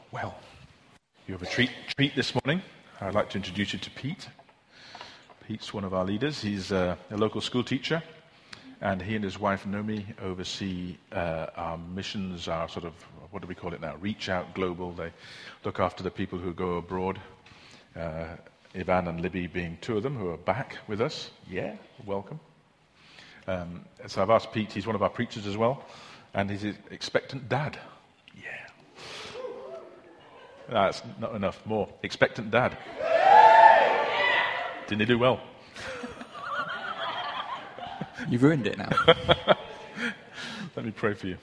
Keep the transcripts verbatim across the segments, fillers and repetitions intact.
Well, you have a treat, treat this morning. I'd like to introduce you to Pete. Pete's one of our leaders. He's uh, a local school teacher, and he and his wife, Nomi, oversee uh, our missions, our sort of, what do we call it now, Reach Out Global. They look after the people who go abroad. Uh, Ivan and Libby being two of them who are back with us. Yeah, welcome. Um, so I've asked Pete, he's one of our preachers as well, and he's an expectant dad. Yeah. That's not enough. More. Expectant dad. Didn't he do well? You've ruined it now. Let me pray for you.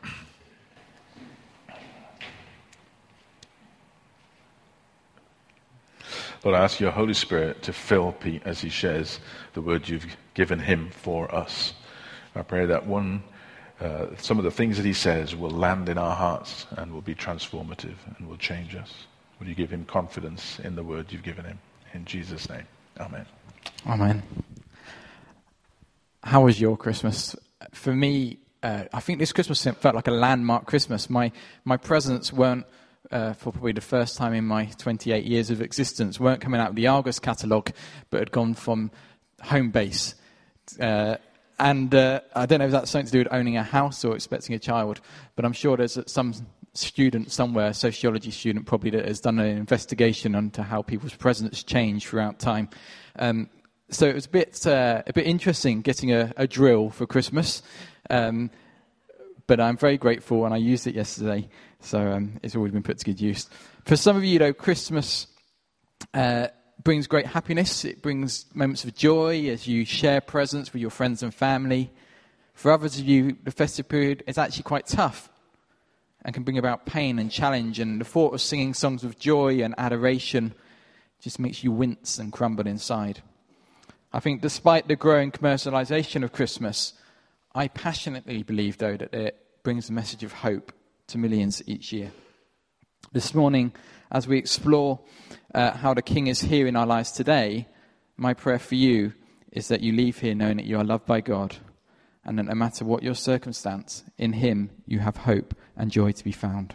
Lord, I ask your Holy Spirit to fill Pete as he shares the word you've given him for us. I pray that one, uh, some of the things that he says will land in our hearts and will be transformative and will change us. Will you give him confidence in the word you've given him? In Jesus' name, amen. Amen. How was your Christmas? For me, uh, I think this Christmas felt like a landmark Christmas. My my presents weren't, uh, for probably the first time in my twenty-eight years of existence, weren't coming out of the Argos catalogue, but had gone from home base. Uh, and uh, I don't know if that's something to do with owning a house or expecting a child, but I'm sure there's some student somewhere, a sociology student probably, that has done an investigation into how people's presents change throughout time. Um, so it was a bit uh, a bit interesting getting a, a drill for Christmas, um, but I'm very grateful, and I used it yesterday, so um, it's already been put to good use. For some of you, though, Christmas uh, brings great happiness. It brings moments of joy as you share presents with your friends and family. For others of you, the festive period is actually quite tough and can bring about pain and challenge, and the thought of singing songs of joy and adoration just makes you wince and crumble inside. I think despite the growing commercialization of Christmas, I passionately believe, though, that it brings a message of hope to millions each year. This morning, as we explore uh, how the King is here in our lives today, my prayer for you is that you leave here knowing that you are loved by God, and that no matter what your circumstance, in him you have hope and joy to be found.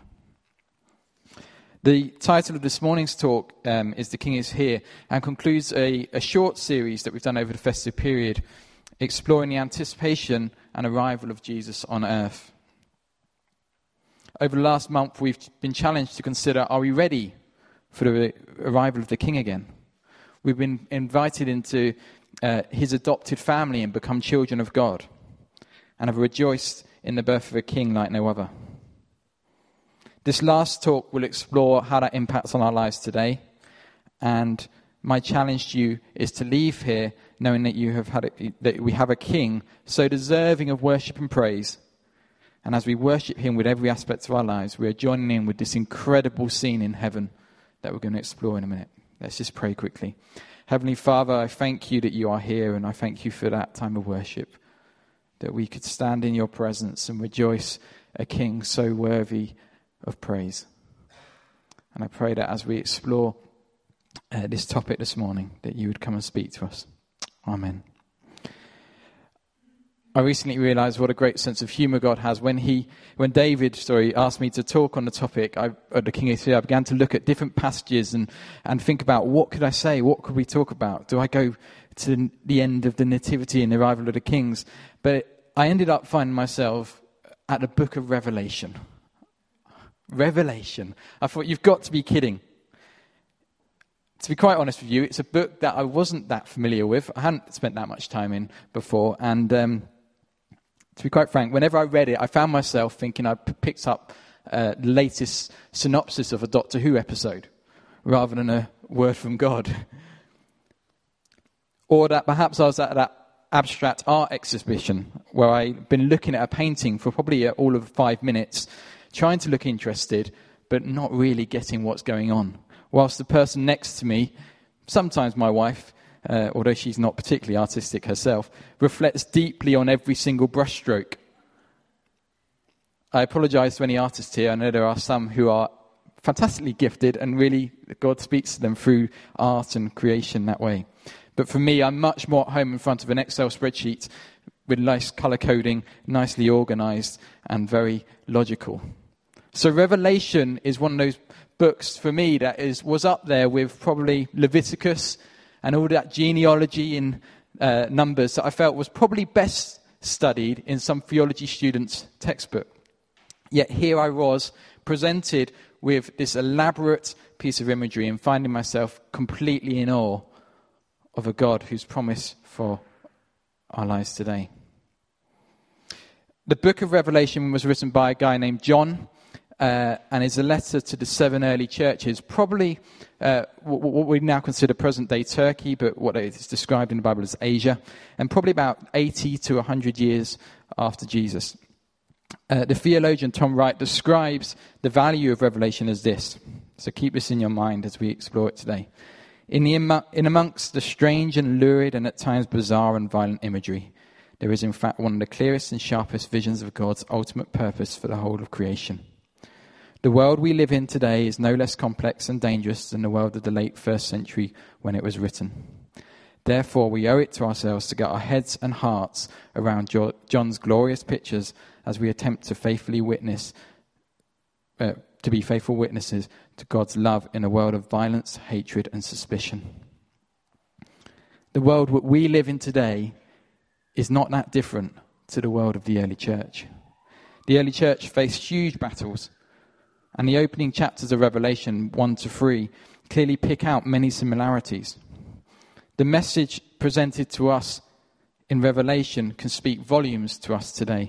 The title of this morning's talk um, is The King is Here, and concludes a, a short series that we've done over the festive period, exploring the anticipation and arrival of Jesus on earth. Over the last month, we've been challenged to consider, are we ready for the arrival of the King again? We've been invited into uh, his adopted family and become children of God, and have rejoiced in the birth of a King like no other. This last talk will explore how that impacts on our lives today, and my challenge to you is to leave here knowing that you have had a, that we have a King so deserving of worship and praise, and as we worship him with every aspect of our lives, we are joining in with this incredible scene in heaven that we're going to explore in a minute. Let's just pray quickly. Heavenly Father, I thank you that you are here, and I thank you for that time of worship, that we could stand in your presence and rejoice a King so worthy of praise. And I pray that as we explore uh, this topic this morning, that you would come and speak to us. Amen. I recently realized what a great sense of humor God has. When he, when David, sorry, asked me to talk on the topic I, of the King is Here, I began to look at different passages and, and think about what could I say? What could we talk about? Do I go to the end of the Nativity and the arrival of the Kings? But I ended up finding myself at the book of Revelation. Revelation. I thought, you've got to be kidding. To be quite honest with you, it's a book that I wasn't that familiar with. I hadn't spent that much time in before. And um, to be quite frank, whenever I read it, I found myself thinking I p- picked up uh, the latest synopsis of a Doctor Who episode rather than a word from God. Or that perhaps I was at that abstract art exhibition where I'd been looking at a painting for probably all of five minutes, trying to look interested, but not really getting what's going on. Whilst the person next to me, sometimes my wife, uh, although she's not particularly artistic herself, reflects deeply on every single brushstroke. I apologise to any artists here. I know there are some who are fantastically gifted and really God speaks to them through art and creation that way. But for me, I'm much more at home in front of an Excel spreadsheet with nice colour coding, nicely organised and very logical. So Revelation is one of those books for me that is was up there with probably Leviticus and all that genealogy in uh, Numbers that I felt was probably best studied in some theology student's textbook. Yet here I was presented with this elaborate piece of imagery and finding myself completely in awe of a God whose promise for our lives today. The book of Revelation was written by a guy named John, uh, and is a letter to the seven early churches, probably uh, what we now consider present-day Turkey, but what is described in the Bible as Asia, and probably about eighty to one hundred years after Jesus. Uh, the theologian Tom Wright describes the value of Revelation as this. So keep this in your mind as we explore it today. In, the, in amongst the strange and lurid and at times bizarre and violent imagery, there is in fact one of the clearest and sharpest visions of God's ultimate purpose for the whole of creation. The world we live in today is no less complex and dangerous than the world of the late first century when it was written. Therefore, we owe it to ourselves to get our heads and hearts around jo- John's glorious pictures as we attempt to faithfully witness, uh, to be faithful witnesses to God's love in a world of violence, hatred, and suspicion. The world that we live in today is not that different to the world of the early church. The early church faced huge battles, and the opening chapters of Revelation one to three clearly pick out many similarities. The message presented to us in Revelation can speak volumes to us today.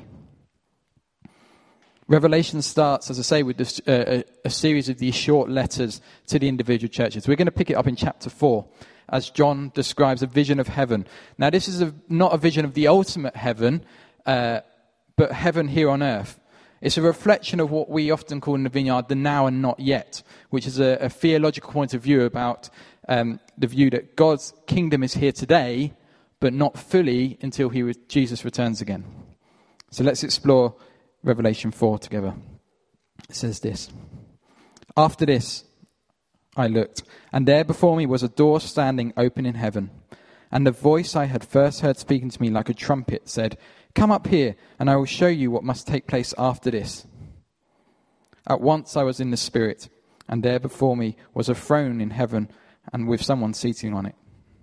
Revelation starts, as I say, with this, uh, a, a series of these short letters to the individual churches. We're going to pick it up in chapter four, as John describes a vision of heaven. Now, this is a, not a vision of the ultimate heaven, uh, but heaven here on earth. It's a reflection of what we often call in the Vineyard the now and not yet, which is a, a theological point of view about um, the view that God's kingdom is here today, but not fully until he re- Jesus returns again. So let's explore Revelation four together. It says this. After this, I looked, and there before me was a door standing open in heaven. And the voice I had first heard speaking to me like a trumpet said, "Come up here, and I will show you what must take place after this." At once I was in the Spirit, and there before me was a throne in heaven, and with someone seating on it.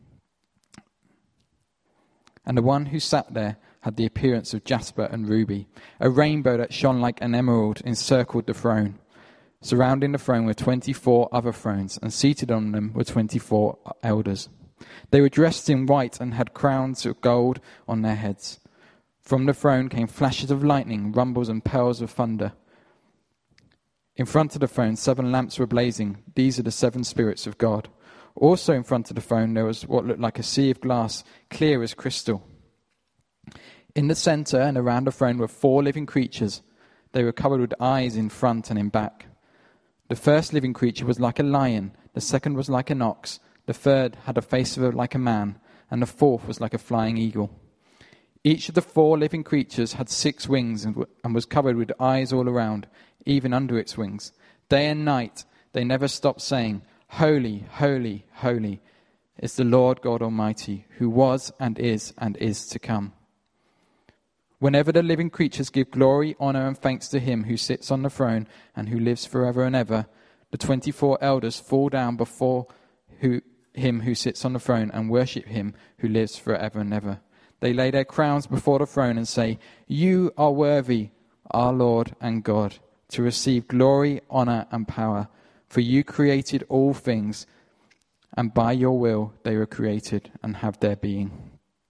And the one who sat there had the appearance of jasper and ruby. A rainbow that shone like an emerald encircled the throne. Surrounding the throne were twenty-four other thrones, and seated on them were twenty-four elders. They were dressed in white and had crowns of gold on their heads. From the throne came flashes of lightning, rumbles and peals of thunder. In front of the throne, seven lamps were blazing. These are the seven spirits of God. Also in front of the throne, there was what looked like a sea of glass, clear as crystal. In the center and around the throne were four living creatures. They were covered with eyes in front and in back. The first living creature was like a lion, the second was like an ox, the third had a face of a, like a man, and the fourth was like a flying eagle. Each of the four living creatures had six wings and, w- and was covered with eyes all around, even under its wings. Day and night they never stopped saying, "Holy, holy, holy is the Lord God Almighty, who was and is and is to come." Whenever the living creatures give glory, honor, and thanks to him who sits on the throne and who lives forever and ever, the twenty-four elders fall down before who, him who sits on the throne and worship him who lives forever and ever. They lay their crowns before the throne and say, "You are worthy, our Lord and God, to receive glory, honor, and power, for you created all things, and by your will they were created and have their being."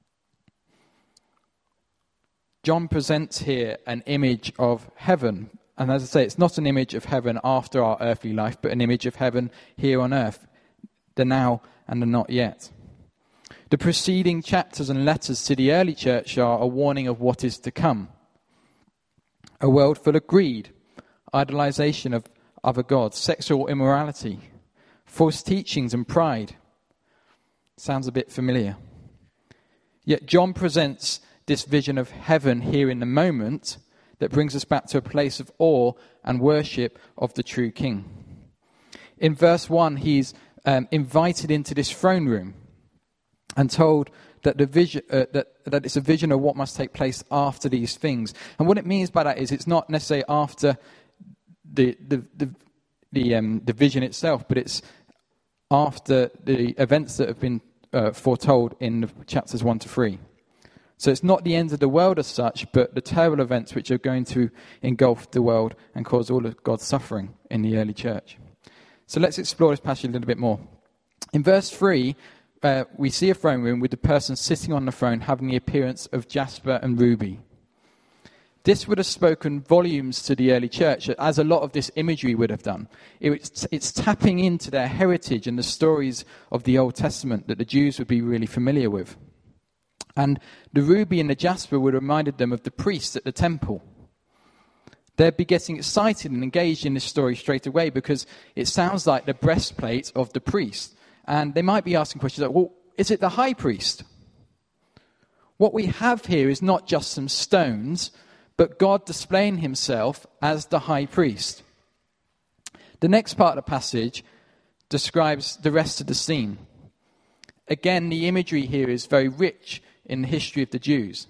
John presents here an image of heaven. And as I say, it's not an image of heaven after our earthly life, but an image of heaven here on earth, the now and the not yet. The preceding chapters and letters to the early church are a warning of what is to come. A world full of greed, idolization of other gods, sexual immorality, false teachings and pride. Sounds a bit familiar. Yet John presents this vision of heaven here in the moment that brings us back to a place of awe and worship of the true King. In verse one, he's um, invited into this throne room and told that the vision uh, that, that it's a vision of what must take place after these things. And what it means by that is it's not necessarily after the the the the, um, the vision itself, but it's after the events that have been uh, foretold in chapters one to three. So it's not the end of the world as such, but the terrible events which are going to engulf the world and cause all of God's suffering in the early church. So let's explore this passage a little bit more. In verse three, uh, we see a throne room with the person sitting on the throne having the appearance of jasper and ruby. This would have spoken volumes to the early church, as a lot of this imagery would have done. It's, it's tapping into their heritage and the stories of the Old Testament that the Jews would be really familiar with. And the ruby and the jasper would have reminded them of the priests at the temple. They'd be getting excited and engaged in this story straight away because it sounds like the breastplate of the priest. And they might be asking questions like, well, is it the high priest? What we have here is not just some stones, but God displaying himself as the high priest. The next part of the passage describes the rest of the scene. Again, the imagery here is very rich in the history of the Jews.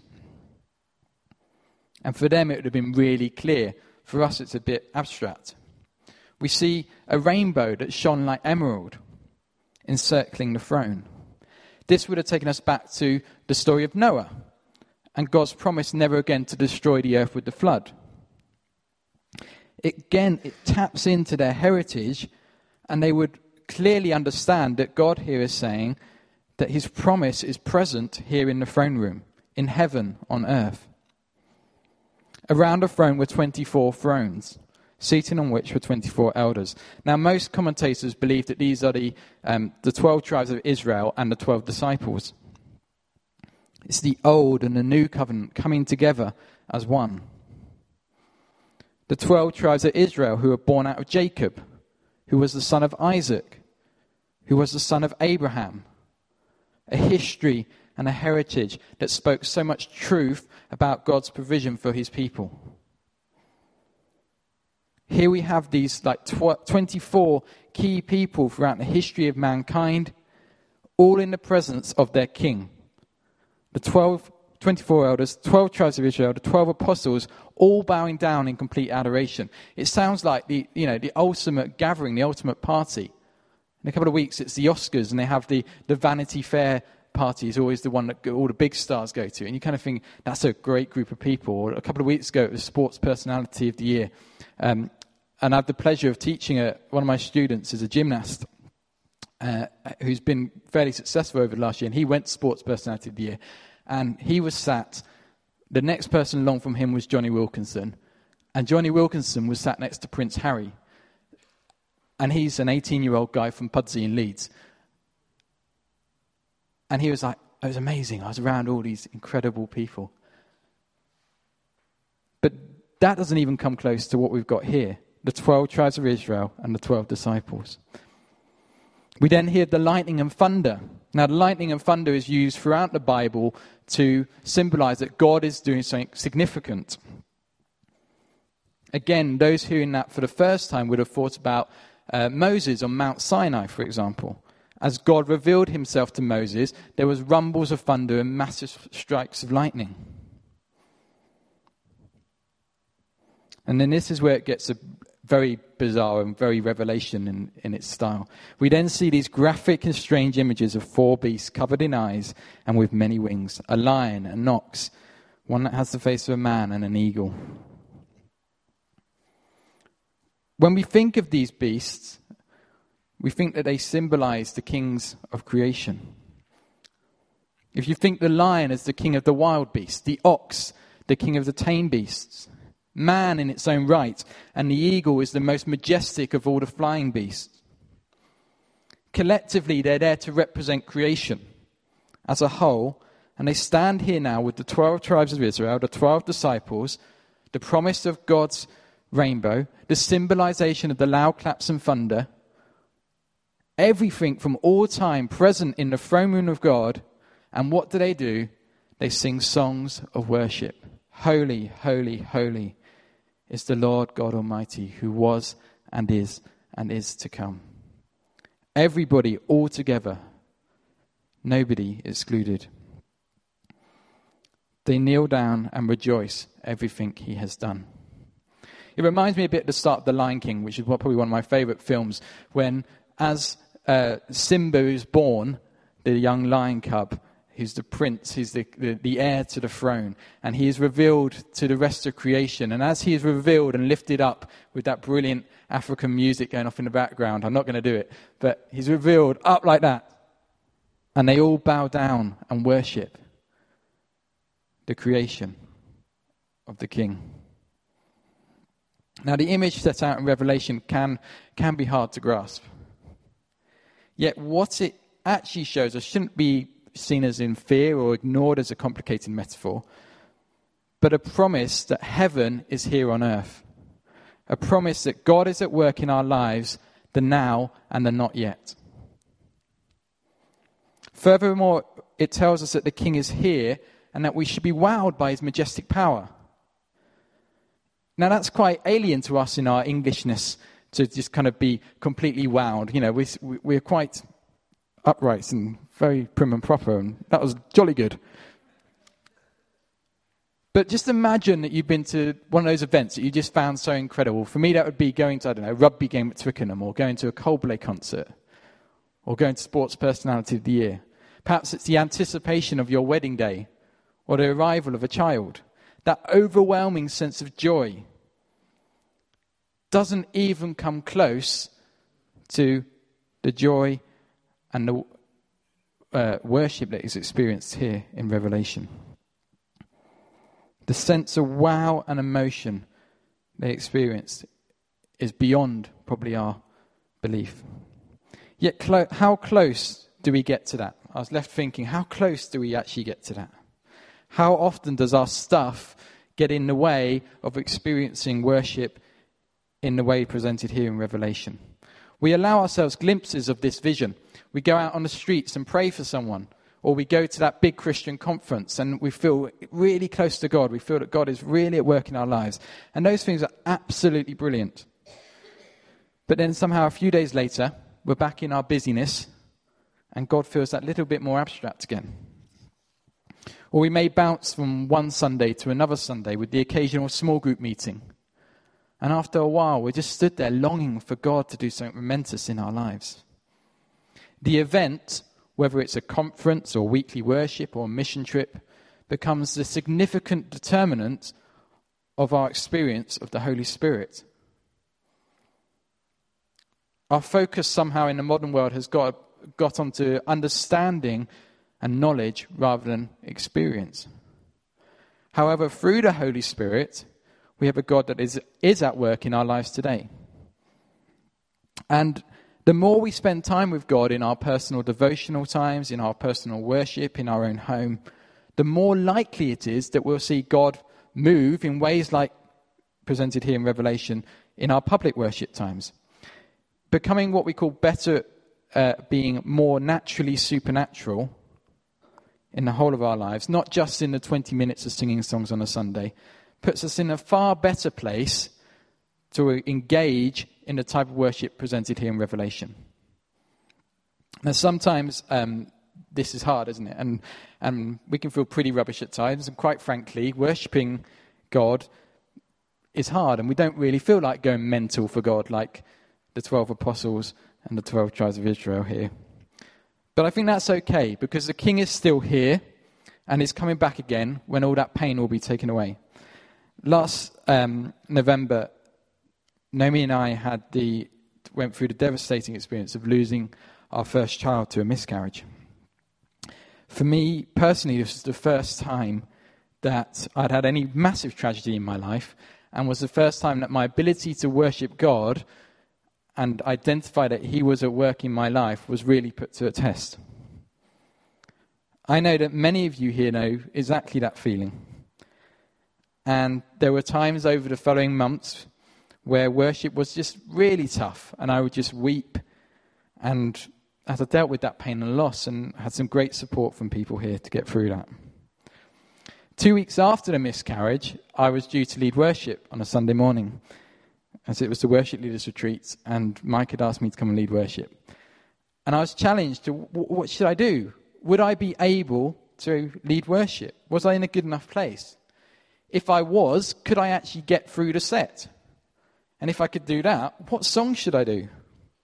And for them it would have been really clear. For us it's a bit abstract. We see a rainbow that shone like emerald encircling the throne. This would have taken us back to the story of Noah and God's promise never again to destroy the earth with the flood. It, again, it taps into their heritage, and they would clearly understand that God here is saying that his promise is present here in the throne room, in heaven, on earth. Around the throne were twenty-four thrones, seated on which were twenty-four elders. Now, most commentators believe that these are the, um, the twelve tribes of Israel and the twelve disciples. It's the old and the new covenant coming together as one. The twelve tribes of Israel who were born out of Jacob, who was the son of Isaac, who was the son of Abraham. A history and a heritage that spoke so much truth about God's provision for his people. Here we have these like tw- twenty-four key people throughout the history of mankind, all in the presence of their king. The twelve, twenty-four elders, twelve tribes of Israel, the twelve apostles, all bowing down in complete adoration. It sounds like the, you know, the ultimate gathering, the ultimate party. In a couple of weeks, it's the Oscars, and they have the, the Vanity Fair party is always the one that all the big stars go to. And you kind of think, that's a great group of people. Or a couple of weeks ago, it was Sports Personality of the Year. Um, and I had the pleasure of teaching a, one of my students is a gymnast uh, who's been fairly successful over the last year. And he went to Sports Personality of the Year. And he was sat, the next person along from him was Johnny Wilkinson. And Johnny Wilkinson was sat next to Prince Harry. And he's an eighteen-year-old guy from Pudsey in Leeds. And he was like, it was amazing. I was around all these incredible people. But that doesn't even come close to what we've got here. The twelve tribes of Israel and the twelve disciples. We then hear the lightning and thunder. Now, the lightning and thunder is used throughout the Bible to symbolize that God is doing something significant. Again, those hearing that for the first time would have thought about uh, Moses on Mount Sinai, for example. As God revealed himself to Moses, there was rumbles of thunder and massive strikes of lightning. And then this is where it gets a very bizarre and very revelation in, in its style. We then see these graphic and strange images of four beasts covered in eyes and with many wings. A lion, an ox, one that has the face of a man, and an eagle. When we think of these beasts, we think that they symbolize the kings of creation. If you think the lion as the king of the wild beasts, the ox, the king of the tame beasts, man in its own right, and the eagle is the most majestic of all the flying beasts. Collectively, they're there to represent creation as a whole, and they stand here now with the twelve tribes of Israel, the twelve disciples, the promise of God's rainbow, the symbolization of the loud claps and thunder, everything from all time present in the throne room of God. And what do they do? They sing songs of worship. Holy, holy, holy is the Lord God Almighty, who was and is and is to come. Everybody all together, nobody excluded. They kneel down and rejoice everything he has done. It reminds me a bit at the start of The Lion King, which is probably one of my favourite films, when as uh, Simba is born, the young lion cub, who's the prince, he's the, the, the heir to the throne, and he is revealed to the rest of creation. And as he is revealed and lifted up with that brilliant African music going off in the background, I'm not going to do it, but he's revealed up like that, and they all bow down and worship the creation of the King. Now, the image set out in Revelation can, can be hard to grasp. Yet what it actually shows us shouldn't be seen as in fear or ignored as a complicated metaphor, but a promise that heaven is here on earth. A promise that God is at work in our lives, the now and the not yet. Furthermore, it tells us that the King is here and that we should be wowed by his majestic power. Now, that's quite alien to us in our Englishness, to just kind of be completely wowed. You know, we, we're quite upright and very prim and proper, and that was jolly good. But just imagine that you've been to one of those events that you just found so incredible. For me, that would be going to, I don't know, a rugby game at Twickenham, or going to a Coldplay concert, or going to Sports Personality of the Year. Perhaps it's the anticipation of your wedding day, or the arrival of a child. That overwhelming sense of joy doesn't even come close to the joy and the uh, worship that is experienced here in Revelation. The sense of wow and emotion they experienced is beyond probably our belief. Yet clo- how close do we get to that? I was left thinking, how close do we actually get to that? How often does our stuff get in the way of experiencing worship in the way presented here in Revelation? We allow ourselves glimpses of this vision. We go out on the streets and pray for someone, or we go to that big Christian conference and we feel really close to God. We feel that God is really at work in our lives. And those things are absolutely brilliant. But then somehow a few days later, we're back in our busyness and God feels that little bit more abstract again. Or we may bounce from one Sunday to another Sunday with the occasional small group meeting. And after a while, we just stood there longing for God to do something momentous in our lives. The event, whether it's a conference or weekly worship or mission trip, becomes the significant determinant of our experience of the Holy Spirit. Our focus somehow in the modern world has got, got onto understanding and knowledge rather than experience. However, through the Holy Spirit, we have a God that is, is at work in our lives today. And the more we spend time with God in our personal devotional times, in our personal worship, in our own home, the more likely it is that we'll see God move in ways like presented here in Revelation in our public worship times. Becoming what we call better, uh, being more naturally supernatural in the whole of our lives, not just in the twenty minutes of singing songs on a Sunday, puts us in a far better place to engage in the type of worship presented here in Revelation. Now, sometimes um, this is hard, isn't it? And, and we can feel pretty rubbish at times. And quite frankly, worshipping God is hard. And we don't really feel like going mental for God like the twelve apostles and the twelve tribes of Israel here. But I think that's okay, because the King is still here and is coming back again when all that pain will be taken away. Last um, November, Naomi and I had the went through the devastating experience of losing our first child to a miscarriage. For me, personally, this was the first time that I'd had any massive tragedy in my life, and was the first time that my ability to worship God and identify that he was at work in my life was really put to a test. I know that many of you here know exactly that feeling. And there were times over the following months where worship was just really tough, and I would just weep. And as I dealt with that pain and loss, and had some great support from people here to get through that. Two weeks after the miscarriage, I was due to lead worship on a Sunday morning, as it was the worship leaders retreat, and Mike had asked me to come and lead worship. And I was challenged to, what should I do? Would I be able to lead worship? Was I in a good enough place? If I was, could I actually get through the set? And if I could do that, what song should I do?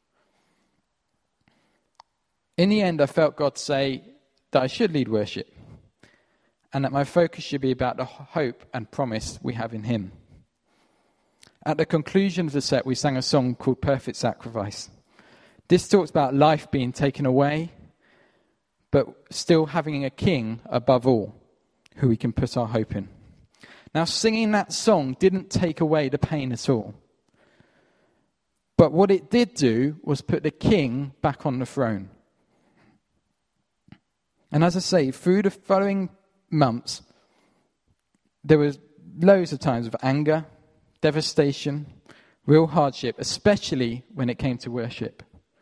In the end, I felt God say that I should lead worship and that my focus should be about the hope and promise we have in him. At the conclusion of the set, we sang a song called Perfect Sacrifice. This talks about life being taken away, but still having a king above all, who we can put our hope in. Now, singing that song didn't take away the pain at all. But what it did do was put the king back on the throne. And as I say, through the following months, there was loads of times of anger, devastation, real hardship, especially when it came to worship.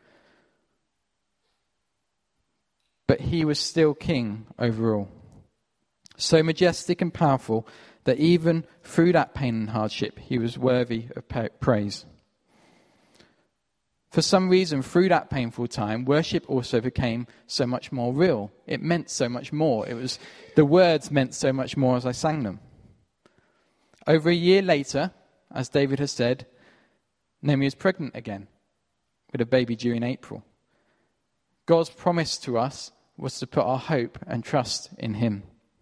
But he was still king overall. So majestic and powerful that even through that pain and hardship, he was worthy of praise. For some reason, through that painful time, worship also became so much more real. It meant so much more. It was the words meant so much more as I sang them. Over a year later, as David has said, Naomi was pregnant again with a baby due in April. God's promise to us was to put our hope and trust in him.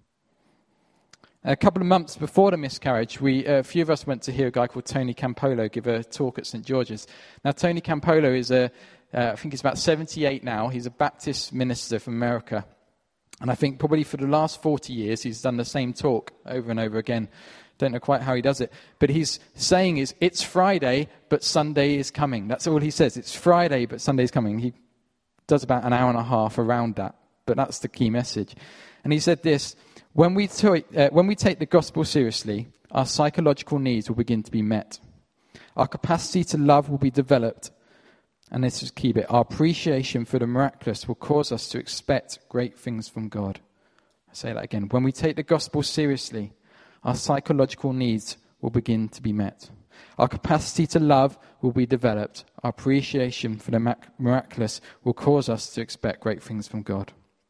A couple of months before the miscarriage, we, uh, a few of us went to hear a guy called Tony Campolo give a talk at Saint George's. Now, Tony Campolo is a, uh, I think he's about seventy-eight now. He's a Baptist minister from America. And I think probably for the last forty years, he's done the same talk over and over again. Don't know quite how he does it. But he's saying is, it's Friday, but Sunday is coming. That's all he says. It's Friday, but Sunday is coming. He does about an hour and a half around that. But that's the key message. And he said this: When we, to- uh, when we take the gospel seriously, our psychological needs will begin to be met. Our capacity to love will be developed. And this is key bit. Our appreciation for the miraculous will cause us to expect great things from God. I say that again. When we take the gospel seriously, our psychological needs will begin to be met. Our capacity to love will be developed. Our appreciation for the miraculous will cause us to expect great things from God.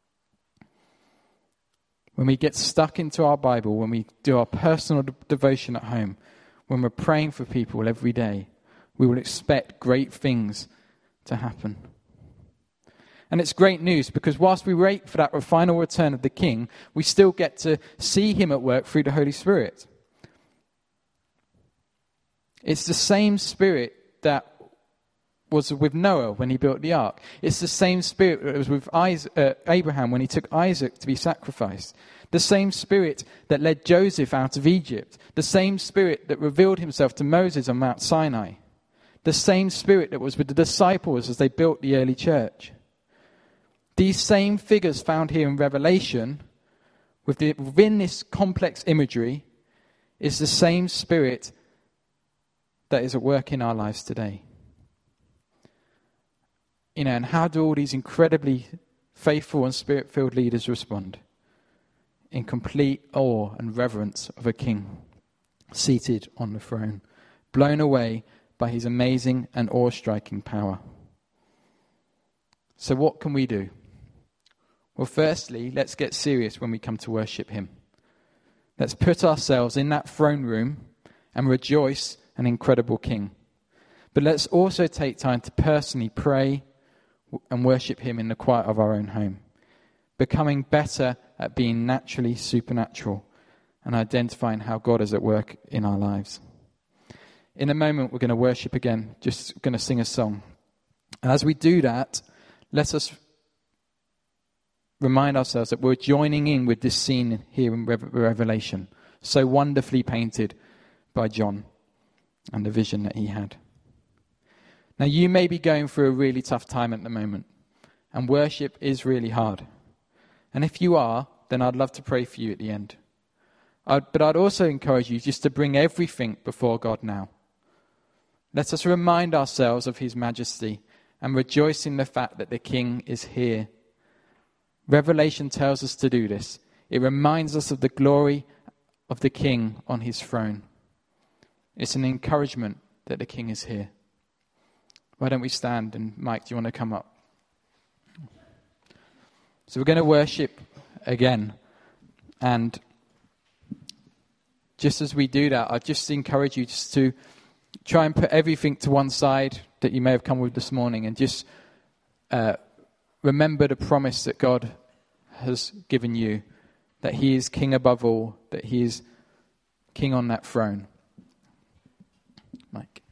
When we get stuck into our Bible, when we do our personal de- devotion at home, when we're praying for people every day, we will expect great things to happen. And it's great news because whilst we wait for that final return of the King, we still get to see him at work through the Holy Spirit. It's the same Spirit that was with Noah when he built the ark. It's the same Spirit that was with Isaac, uh, Abraham when he took Isaac to be sacrificed. The same Spirit that led Joseph out of Egypt. The same Spirit that revealed himself to Moses on Mount Sinai. The same Spirit that was with the disciples as they built the early church. These same figures found here in Revelation, with the, within this complex imagery, is the same Spirit that is at work in our lives today. You know, and how do all these incredibly faithful and Spirit-filled leaders respond? In complete awe and reverence of a king seated on the throne, blown away by his amazing and awe-striking power. So what can we do? Well, firstly, let's get serious when we come to worship him. Let's put ourselves in that throne room and rejoice an incredible king. But let's also take time to personally pray and worship him in the quiet of our own home, becoming better at being naturally supernatural and identifying how God is at work in our lives. In a moment, we're going to worship again, just going to sing a song. And as we do that, let us remind ourselves that we're joining in with this scene here in Revelation, so wonderfully painted by John and the vision that he had. Now, you may be going through a really tough time at the moment, and worship is really hard. And if you are, then I'd love to pray for you at the end. I'd, but I'd also encourage you just to bring everything before God now. Let us remind ourselves of his majesty and rejoice in the fact that the King is here. Revelation tells us to do this. It reminds us of the glory of the King on his throne. It's an encouragement that the King is here. Why don't we stand? And Mike, do you want to come up? So we're going to worship again. And just as we do that, I just encourage you just to try and put everything to one side that you may have come with this morning and just uh, remember the promise that God has given you, that he is king above all, that he is king on that throne. Mike.